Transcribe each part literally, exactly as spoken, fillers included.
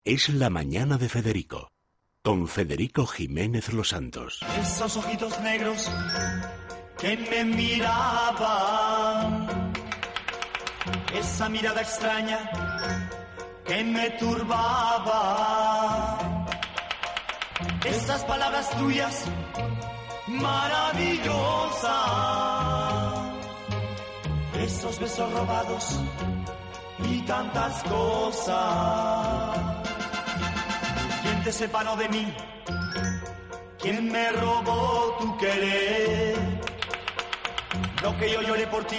Es la mañana de Federico, con Federico Jiménez Los Santos. Esos ojitos negros que me miraban, esa mirada extraña que me turbaba, esas palabras tuyas maravillosas, esos besos robados y tantas cosas. ¿Quién te separó de mí? ¿Quién me robó tu querer? Lo que yo lloré por ti,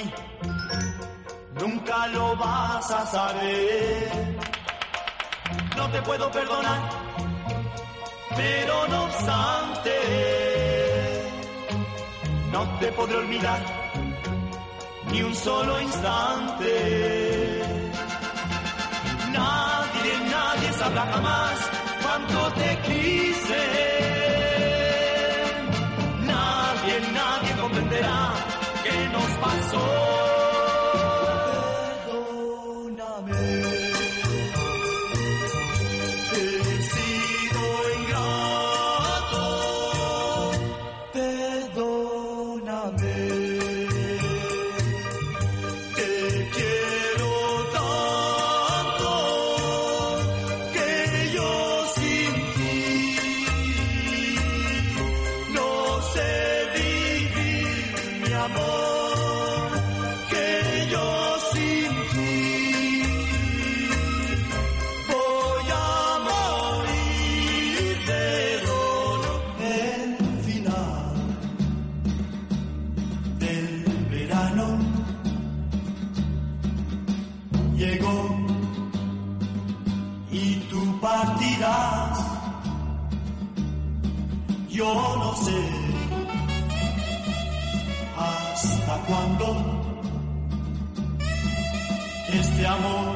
nunca lo vas a saber. No te puedo perdonar, pero no obstante, no te podré olvidar ni un solo instante. Nadie, nadie sabrá jamás cuánto te quise. Nadie, nadie comprenderá qué nos pasó. Yo no sé hasta cuándo este amor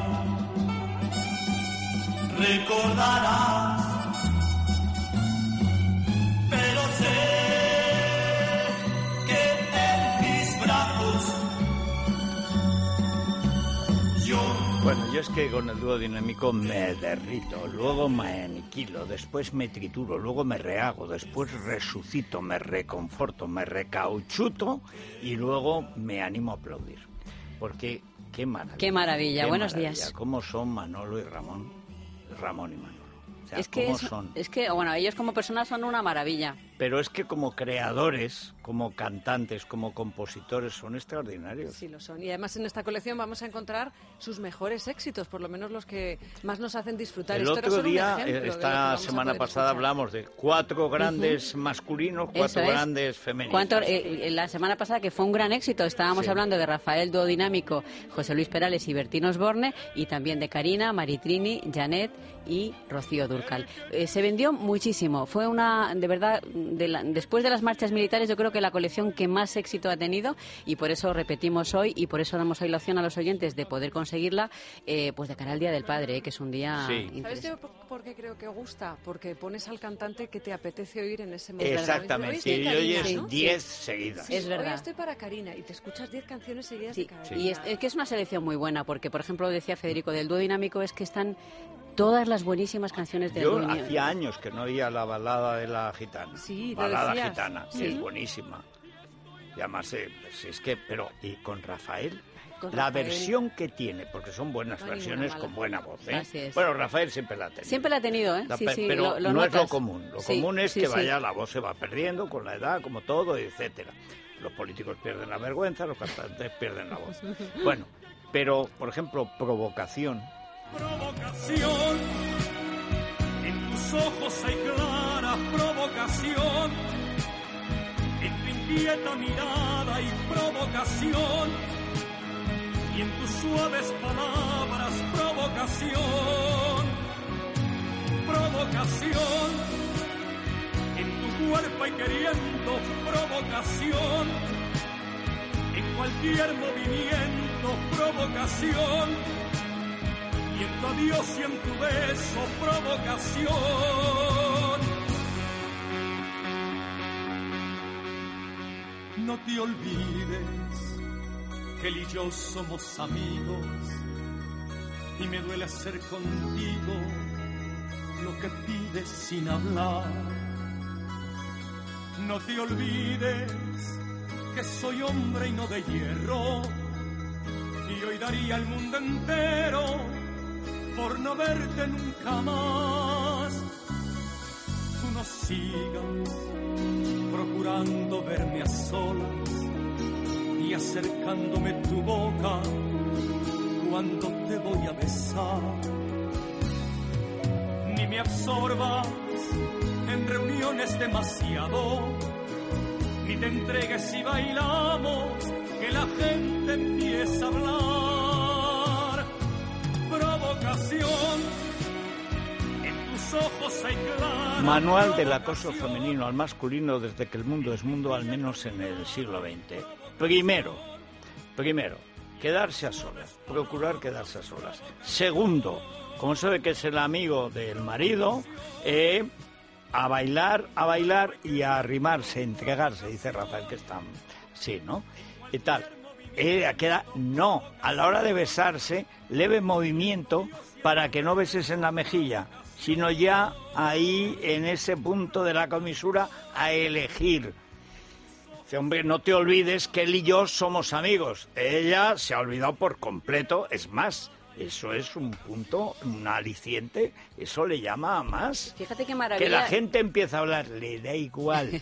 recordarás, pero sé que en mis brazos yo... Bueno, yo es que con el dúo dinámico me derrito, luego me aniquilo, después me trituro, luego me rehago, después resucito, me reconforto, me recauchuto y luego me animo a aplaudir. Porque qué maravilla. Qué maravilla, qué buenos maravilla, días. ¿Cómo son Manolo y Ramón? Ramón y Manolo. O sea, es que ¿cómo es, son? es que, bueno, ellos como personas son una maravilla. Pero es que como creadores, como cantantes, como compositores, son extraordinarios. Sí, lo son. Y además en esta colección vamos a encontrar sus mejores éxitos, por lo menos los que más nos hacen disfrutar. El Estos otro son un día, ejemplo de lo que esta vamos a semana poder pasada, escuchar. hablamos de cuatro grandes uh-huh. masculinos, cuatro es. grandes femeninos. ¿Cuánto, eh, la semana pasada, que fue un gran éxito, estábamos sí. hablando de Rafael Dúo Dinámico, José Luis Perales y Bertín Osborne, y también de Karina, Maritrini, Janet y Rocío Dúrcal. Eh, se vendió muchísimo. Fue una, de verdad, de la, después de las marchas militares, yo creo que la colección que más éxito ha tenido, y por eso repetimos hoy, y por eso damos hoy la opción a los oyentes de poder conseguirla, eh, pues de cara al Día del Padre, eh, que es un día... Sí. ¿Sabes yo por, por qué creo que gusta? Porque pones al cantante que te apetece oír en ese momento. Exactamente, y oyes diez seguidas. Sí, es verdad. Hoy estoy para Karina, y te escuchas diez canciones seguidas sí. de Karina. Sí. Y es, es que es una selección muy buena, porque, por ejemplo, decía Federico, del Dúo Dinámico, es que están todas las buenísimas canciones del Yo Dúo Dinámico. hacía años que no oía la balada de la gitana. Sí, lo balada decías. gitana, Sí. es buenísima. Y además, eh, pues es que, pero, y con Rafael, con la Rafael. versión que tiene, porque son buenas No hay versiones ninguna con buena voz, ¿eh? Así es. Bueno, Rafael siempre la ha tenido. Siempre la ha tenido, ¿eh? La, sí, sí, pero lo, lo no notas. es lo común. Lo sí, común es sí, que sí. vaya, la voz se va perdiendo con la edad, como todo, etcétera. Los políticos pierden la vergüenza, los cantantes pierden la voz. Bueno, pero, por ejemplo, Provocación. Provocación, en tus ojos hay clara provocación, en tu inquieta mirada hay provocación, y en tus suaves palabras provocación, provocación, en tu cuerpo hay queriendo provocación, en cualquier movimiento provocación, y en tu adiós y en tu beso provocación. No te olvides que él y yo somos amigos, y me duele hacer contigo quedes sin hablar. No te olvides que soy hombre y no de hierro, y hoy daría el mundo entero por no verte nunca más. Tú no sigas procurando verme a solas y acercándome tu boca cuando te voy a besar. Ni me absorbas en reuniones demasiado, ni te entregues si bailamos, que la gente empieza a hablar. Provocación, en tus ojos hay clara. Manual del acoso femenino al masculino desde que el mundo es mundo, al menos en el siglo veinte. Primero, primero, quedarse a solas, procurar quedarse a solas. Segundo, como sabe que es el amigo del marido, eh, a bailar, a bailar y a arrimarse, entregarse, dice Rafael, que está, sí, ¿no? Y tal. Eh, queda, no, a la hora de besarse, leve movimiento para que no beses en la mejilla, sino ya ahí, en ese punto de la comisura, a elegir. Dice, hombre, no te olvides que él y yo somos amigos. Ella se ha olvidado por completo, es más, eso es un punto, un aliciente, eso le llama a más. Fíjate qué maravilla. Que la gente empieza a hablar, le da igual.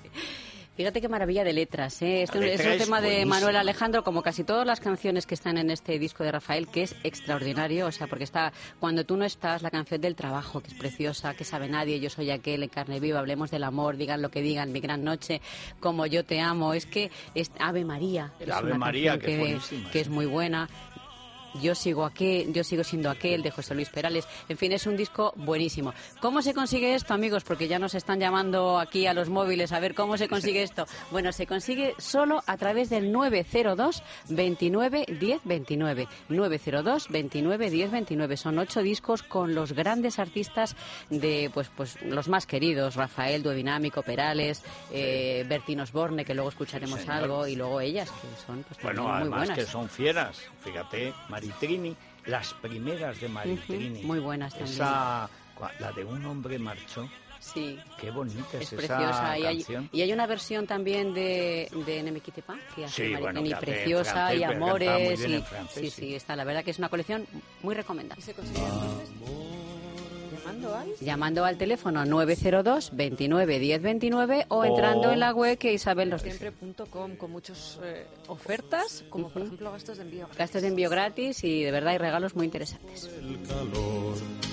Fíjate qué maravilla de letras, ¿eh? Este letra es un es tema de buenísima. Manuel Alejandro, como casi todas las canciones que están en este disco de Rafael, que es extraordinario, o sea, porque está Cuando tú no estás, la canción del trabajo, que es preciosa, que sabe nadie, yo soy aquel, en carne viva, hablemos del amor, digan lo que digan, mi gran noche, como yo te amo, es que es Ave María, El es Ave una María, canción que es que, buenísima, que sí. es muy buena. Yo sigo aquel, yo sigo siendo aquel, de José Luis Perales. En fin, es un disco buenísimo. ¿Cómo se consigue esto, amigos? Porque ya nos están llamando aquí a los móviles a ver cómo se consigue esto. Bueno, se consigue solo a través del nueve cero dos, veintinueve, diez, veintinueve. nueve cero dos, veintinueve, diez, veintinueve. Son ocho discos con los grandes artistas de, pues, pues los más queridos. Rafael, Duodinámico, Perales, eh, Bertín Osborne, que luego escucharemos Señor. algo, y luego ellas, que son pues, Bueno, muy además buenas. que son fieras, fíjate, Maritrini, las primeras de Maritrini. Ujú, muy buenas también. Esa, cua- la de Un hombre marchó, Sí. qué bonita es, Es esa preciosa. Y hay, canción. y hay una versión también de, de Ne me quitte pas, que hace Sí, bueno, Maritini, que hace en preciosa, francés, y pero canta muy Amores. bien Y, en francés, sí, sí. sí, está. La verdad que es una colección muy recomendable. ¿Y se consigue entonces? ¿Llamando al? Llamando al teléfono nueve cero dos, veintinueve, diez, veintinueve o O- entrando en la web que Isabel nos dice. Siempre punto com, con muchas ofertas, como por ejemplo gastos de envío. Gastos de envío gratis y de verdad hay regalos muy interesantes. El calor,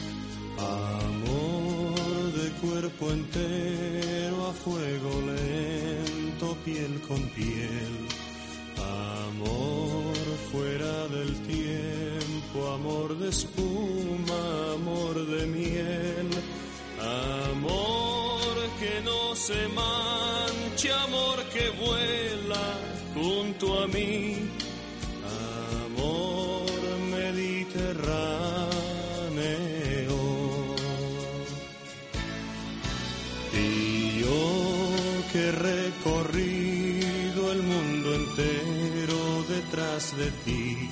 amor de cuerpo entero a fuego lento, piel con piel, amor fuera del tiempo, amor de espuma, amor de miel, amor que no se mancha, amor que vuela junto a mí, amor mediterráneo. Y yo que he recorrido el mundo entero detrás de ti,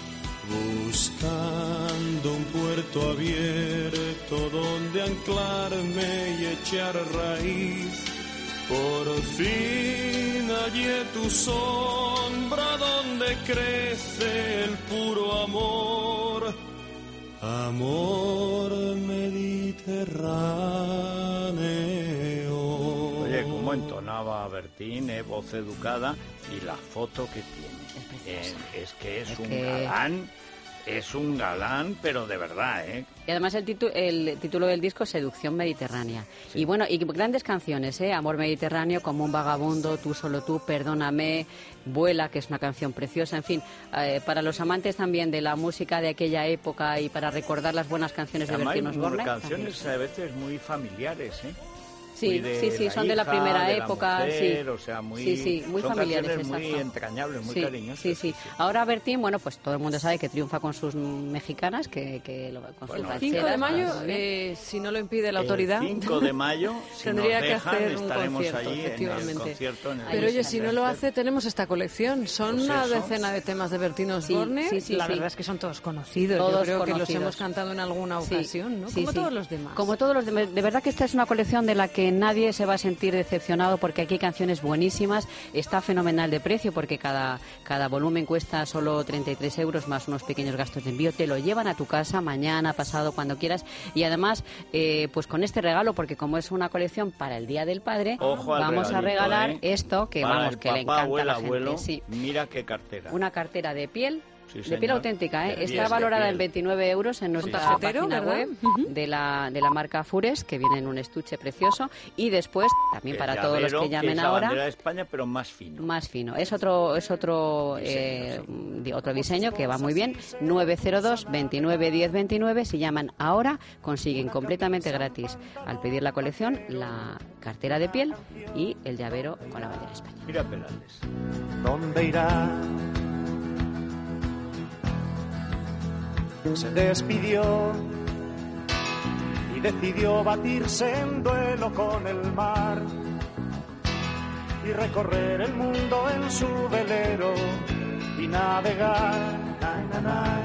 buscando un puerto abierto donde anclarme y echar raíz, por fin hallé tu sombra donde crece el puro amor, amor mediterráneo. Oye, cómo entonaba Bertín, eh, voz educada, y la foto que tiene. Eh, es que es, Es un que- galán, es un galán, pero de verdad, ¿eh? Y además el, titu- el título del disco es Seducción Mediterránea. Y bueno, y grandes canciones, ¿eh? Amor Mediterráneo, Como un vagabundo, Tú solo tú, Perdóname, Vuela, que es una canción preciosa. En fin, eh, para los amantes también de la música de aquella época y para recordar las buenas canciones de Además, Bertín hay Osborne. canciones a veces muy familiares, ¿eh? Sí, de sí, sí, la son de la hija, primera de la época, mujer, sí. O sea, muy, sí, sí, muy son familiares, canciones muy exacto. entrañables, muy sí, cariñosas. Sí, sí. Ahora Bertín, bueno, pues todo el mundo sabe que triunfa con sus mexicanas, que, que lo, con Bueno, sus El cinco de rancheras, mayo, claro, muy bien. eh, si no lo impide la autoridad, El cinco de mayo, si tendría nos que dejan, hacer un estaremos concierto, allí en el efectivamente. concierto. En el Pero oye, si no lo Center. hace, tenemos esta colección. Son Pues una eso. decena de temas de Bertín Osborne. Sí, sí, sí, la sí. verdad es que son todos conocidos. Yo Todos creo que los conocidos. hemos cantado en alguna Sí, ocasión, ¿no? sí, Como sí. todos los demás. Como todos los demás. De verdad que esta es una colección de la que nadie se va a sentir decepcionado porque aquí hay canciones buenísimas. Está fenomenal de precio porque cada, cada volumen cuesta solo treinta y tres euros más unos pequeños gastos de envío. Te lo llevan a tu casa mañana, pasado, cuando quieras. Y además, eh, pues con este regalo, porque como es una colección para el Día del Padre, Ojo al vamos a regalito, regalar ¿eh? esto que Para vamos el que le papá encanta o a el la abuelo, gente. Sí. Mira qué cartera. Una cartera de piel. Sí, de señor. piel auténtica, ¿eh? De Está piel, de valorada piel. en veintinueve euros en nuestra tarjetero, página ¿verdad? web de la, de la marca Fures, que viene en un estuche precioso. Y después, también El para todos los llavero, que llamen es la ahora, bandera de España, pero más fino. más fino. Es otro es otro eh, di- otro diseño que va muy bien. nueve cero dos, veintinueve diez veintinueve. Si llaman ahora, consiguen completamente gratis, al pedir la colección, la cartera de piel y el llavero con la bandera de España. Mira Perales. ¿Dónde irá? Se despidió y decidió batirse en duelo con el mar y recorrer el mundo en su velero y navegar, na, na, na,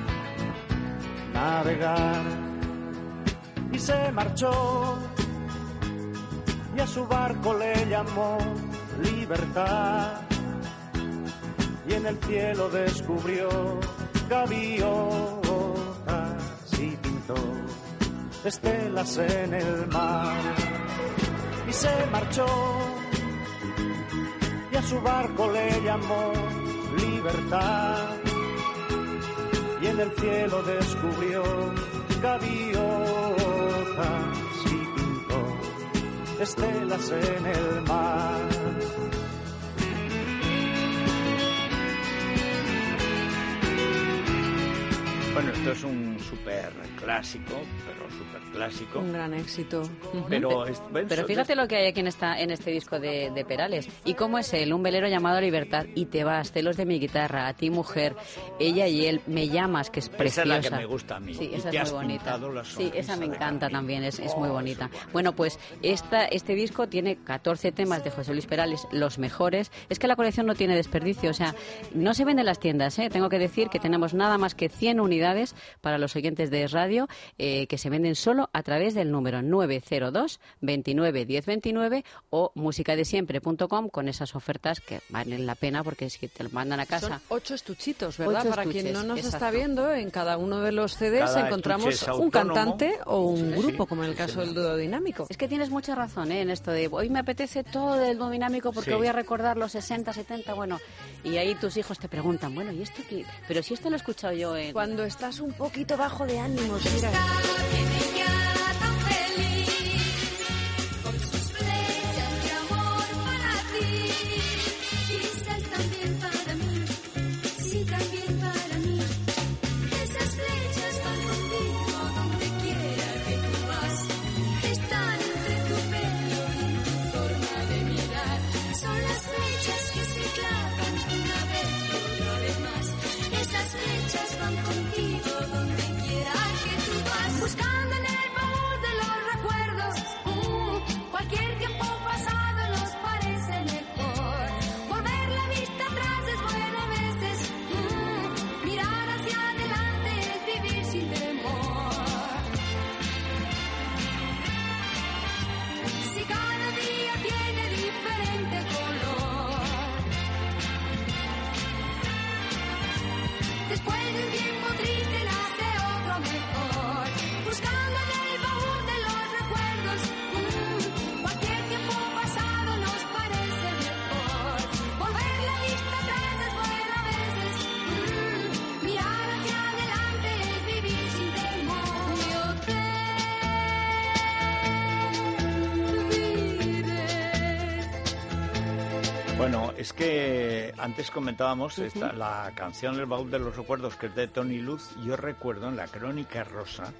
navegar. Y se marchó y a su barco le llamó Libertad y en el cielo descubrió gaviotas y pintó estelas en el mar y se marchó y a su barco le llamó Libertad y en el cielo descubrió gaviotas y pintó estelas en el mar. Bueno, esto es un súper clásico, pero súper clásico. Un gran éxito. Pero, es, bueno, Pero son fíjate de- lo que hay aquí en esta en este disco de, de Perales. ¿Y cómo es él? Un velero llamado Libertad. Y te vas, celos de mi guitarra, a ti mujer, ella y él, me llamas, que es Esa preciosa. es la que me gusta a mí. Sí, Y esa te es has muy bonita. pintado la Sí, esa sonrisa me de encanta Camilo. también, es, es Oh, muy es bonita. igual. Bueno, pues esta, este disco tiene catorce temas de José Luis Perales, los mejores. Es que la colección no tiene desperdicio, o sea, no se vende en las tiendas, ¿eh? Tengo que decir que tenemos nada más que cien unidades para los oyentes de radio eh, que se venden solo a través del número nueve cero dos, veintinueve diez veintinueve o musicadesiempre punto com con esas ofertas que valen la pena porque si te lo mandan a casa. Son ocho estuchitos, ¿verdad? Ocho Para estuches, quien no nos exacto. está viendo, en cada uno de los C Ds Cada encontramos estuche es un autónomo. cantante o un Sí, sí, grupo, como en el sí, caso señor. del dúo dinámico. Es que tienes mucha razón ¿eh? en esto de hoy me apetece todo el dúo dinámico porque Sí. voy a recordar los sesenta, setenta, bueno, y ahí tus hijos te preguntan, bueno, ¿y esto qué? Pero si esto lo he escuchado yo en... Cuando estás un poquito bajo de ánimos, mira. Tan feliz con sus flechas de amor para ti, quizás también para mí, sí también para mí. Esas flechas van contigo donde quiera que tú vas, están entre tu pelo y tu forma de mirar. Son las flechas que se clavan una vez y otra vez más. Esas flechas van contigo donde quiera que tú vas, buscando en el baúl de los recuerdos. Mm, cualquier tiempo pasado nos parece mejor. Volver la vista atrás es bueno a veces. Mm, mirar hacia adelante es vivir sin temor. Si cada día tiene diferente color, después de un tiempo triste nace otro mejor. Buscando en el baúl de los recuerdos, mm, cualquier tiempo pasado nos parece mejor. Volver la vista atrás es bueno a veces. Mm, mirar hacia adelante es vivir sin temor. Yo te diré. Bueno, es que antes comentábamos esta, la canción El baúl de los recuerdos, que es de Tony Luz. Yo recuerdo en la Crónica Rosa, en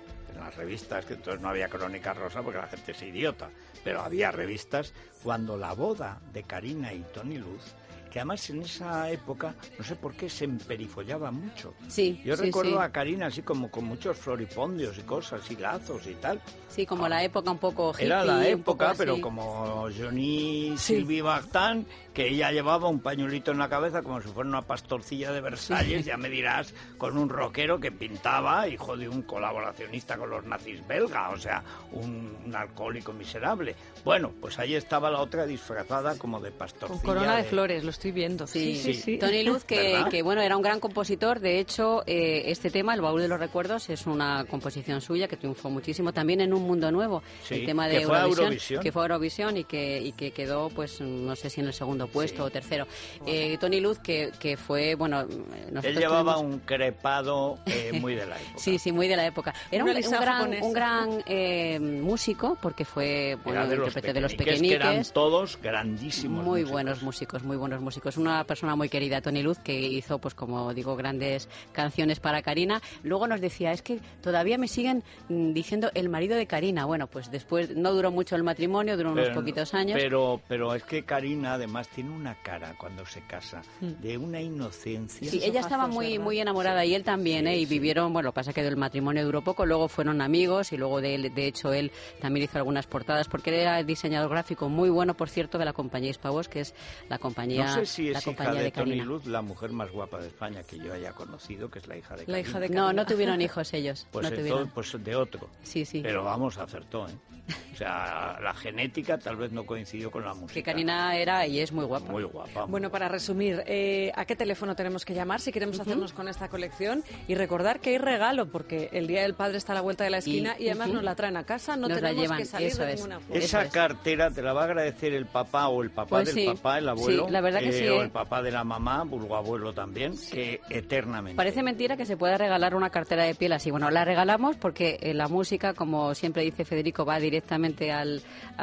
las revistas, que entonces no había Crónica Rosa porque la gente es idiota, pero había revistas, cuando la boda de Karina y Tony Luz, que además en esa época, no sé por qué, se emperifollaba mucho. Sí, Yo sí, recuerdo sí. a Karina así como con muchos floripondios y cosas, y lazos y tal. Sí, como la época un poco hippie. Era la un época, poco pero así. como Johnny Sí. Sylvie Vartan, que ella llevaba un pañuelito en la cabeza como si fuera una pastorcilla de Versalles, ya me dirás, con un rockero que pintaba, hijo de un colaboracionista con los nazis belga, o sea, un, un alcohólico miserable. Bueno, pues ahí estaba la otra disfrazada como de pastorcilla. Con corona de flores, lo estoy viendo. Sí, Sí, sí. Tony Luz, que, ¿Verdad? que bueno, era un gran compositor. De hecho, eh, este tema, El baúl de los recuerdos, es una composición suya que triunfó muchísimo también en Un mundo nuevo. Sí, el tema de que fue a Eurovisión, Eurovisión. que fue a Eurovisión y que, y que quedó, pues, no sé si en el segundo puesto o tercero. Eh, Tony Luz, que, que fue, bueno, nosotros Él llevaba tuvimos- un crepado eh, muy de la época. Sí, sí, muy de la época. Era un, Una un lisa gran, japonesa. un gran eh, músico, porque fue, bueno, Era de los intérprete de los pequeñiques, que eran pequeñiques. todos grandísimos Muy músicos. buenos músicos, muy buenos músicos. Una persona muy querida, Tony Luz, que hizo, pues como digo, grandes canciones para Karina. Luego nos decía, es que todavía me siguen mm, diciendo el marido de Karina. Bueno, pues después no duró mucho el matrimonio, duró unos Pero- poquitos años. Pero, pero es que Karina además tiene una cara cuando se casa de una inocencia. Sí, ella estaba ojazos, muy ¿verdad? muy enamorada y él también, Sí, ¿eh? Y sí. vivieron, bueno, lo que pasa es que el matrimonio duró poco, luego fueron amigos y luego de, él- de hecho él también hizo algunas portadas porque él era diseñador gráfico muy bueno, por cierto, de la compañía Hispavox, que es la compañía, No sé si la es hija compañía de, de Tony Karina. Luz, la mujer más guapa de España que yo haya conocido, que es la hija de La Karina. hija de No, Karina. no tuvieron hijos ellos, Pues, no entonces, tuvieron. pues de otro. Sí, sí. Pero vamos, acertó, ¿eh? O sea, la genética tal vez no coincidió con la música. Que Karina era y es muy guapa. Muy guapa. muy Bueno, para resumir, eh, ¿a qué teléfono tenemos que llamar si queremos hacernos con esta colección? Y recordar que hay regalo, porque el Día del Padre está a la vuelta de la esquina y, Y- además ujú. nos la traen a casa, no Nos la tenemos llevan, que salir eso de es. ninguna forma. Esa Eso es. cartera te la va a agradecer el papá o el papá Pues del sí. papá, el abuelo. Sí, la verdad que sí, O ¿eh? el papá de la mamá, vulgo abuelo también, que eternamente. Parece mentira que se pueda regalar una cartera de piel así. Bueno, la regalamos porque eh, la música, como siempre dice Federico, va directamente al,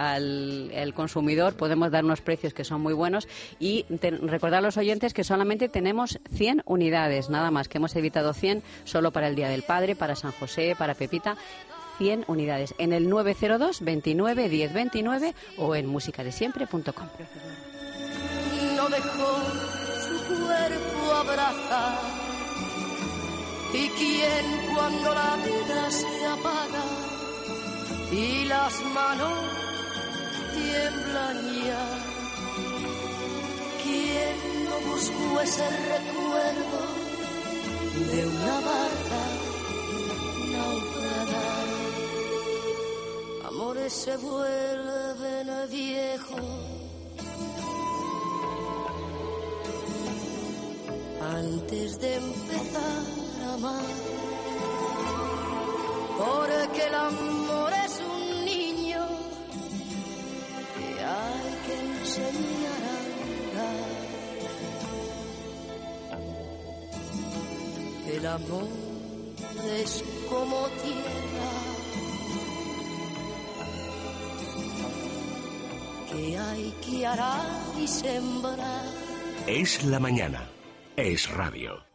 al el consumidor. Podemos dar unos precios que son muy buenos. Y te- recordar a los oyentes que solamente tenemos cien unidades, nada más, que hemos evitado cien solo para el Día del Padre, para San José, para Pepita. cien unidades en el nueve cero dos veintinueve diez veintinueve o en musicadesiempre punto com. No dejó su cuerpo abrazar. ¿Y quién cuando la vida se apaga y las manos tiemblan ya? ¿Quién no buscó ese recuerdo de una barca naufragada? Amores se vuelven viejos antes de empezar a amar, porque el amor es un niño que hay que enseñar a andar. El amor es como tierra que hay que arar y sembrar. Es la mañana. Es radio.